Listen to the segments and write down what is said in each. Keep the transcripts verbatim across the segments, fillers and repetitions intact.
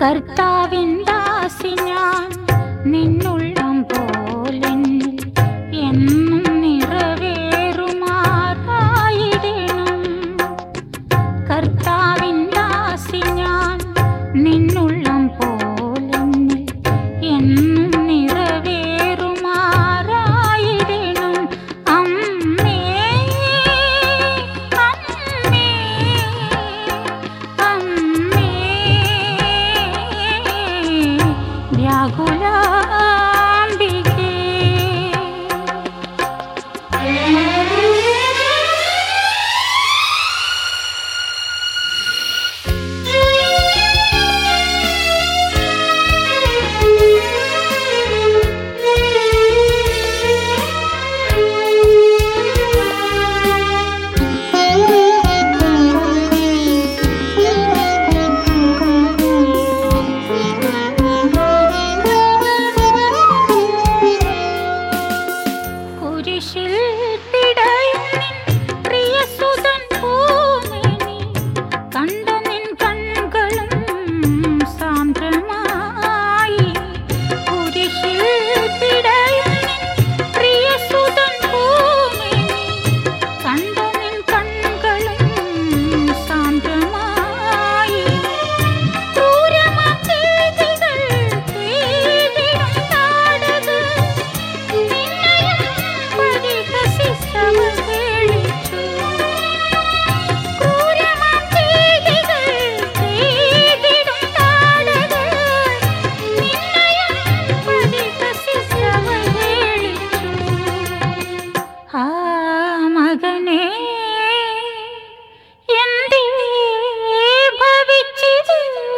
കർത്താവിൻ ദാസി ഞാൻ നിന്നുള്ളം പോലെന്നിൽ എന്നും നിറവേറുമാറായിടണം. കർത്താവിൻ ദാസി ഞാൻ നിന്നുള്ളം പോലെന്നിൽ എന്നും നിറവേറുമാറായിടണം. അമ്മേ അമ്മേ അമ്മേ വ്യാകുലാംബികേ. കുരിശിൽ പിടയും നിൻ പ്രിയസുതൻ പൂമേനി കണ്ട നിൻ കണ്ണുകളും സാന്ദ്രമായി. കുരിശിൽ പിടയും നിൻ പ്രിയസുതൻ പൂമേനി കണ്ട നിൻ കണ്ണുകളും സാന്ദ്രമായി. ക്രൂരമാം ചെയ്തികൾ ചെയ്തിടും നാടകർ നിന്നെയും പരിഹസിച്ചവർ കേളിച്ചു. ക്രൂരമാം ചെയ്തികൾ ചെയ്തിടും നാടകർ നിന്നെയും പരിഹസിച്ചവർ കേളിച്ചു. ആ മകനേ എന്തേ ഭവിച്ചിത്?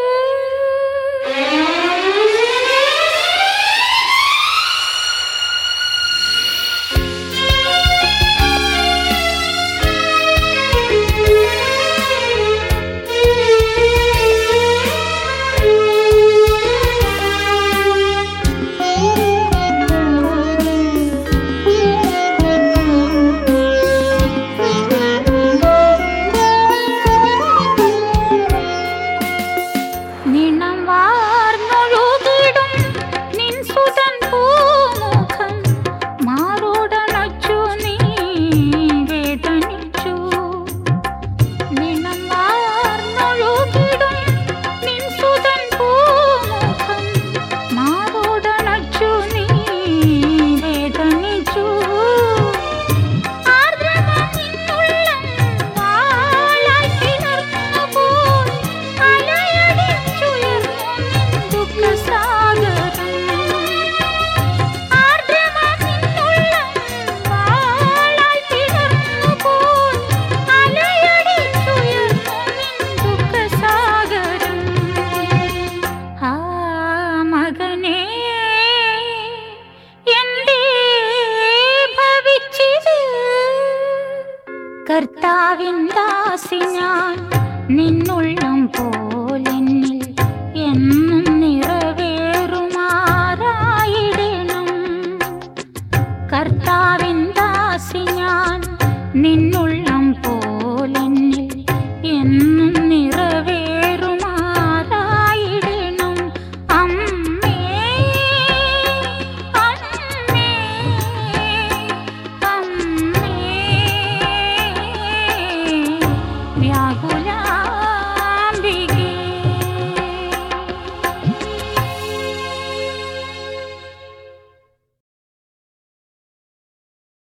നിണം വാർന്നൊഴുകിടും നിൻ സുതൻ പൂമുഖം മാറോടണച്ചു നീ വേദനിച്ചു. നിണം വാർന്നൊഴുകിടും നിൻ സുതൻ പൂമുഖം മാറോടണച്ചു നീ വേദനിച്ചു. ആർദ്രമാം നിന്നുള്ളം വാളായി പിളർന്നുപോയി അലയടിച്ചുയർന്നു നിൻ ദുഃഖസാഗരം. ആർദ്രമാം നിന്നുള്ളം വാളായി പിളർന്നുപോയി അലയടിച്ചുയർന്നു നിൻ ദുഃഖസാഗരം. ആ മകനേ എന്തേ ഭവിച്ചിത്? കർത്താവിൻ ദാസി ഞാൻ നിന്നുള്ളം പോലെന്നിൽ എന്നും നിറവേറുമാറായിടണം. കർത്താവിൻ ദാസി ഞാൻ നിന്നു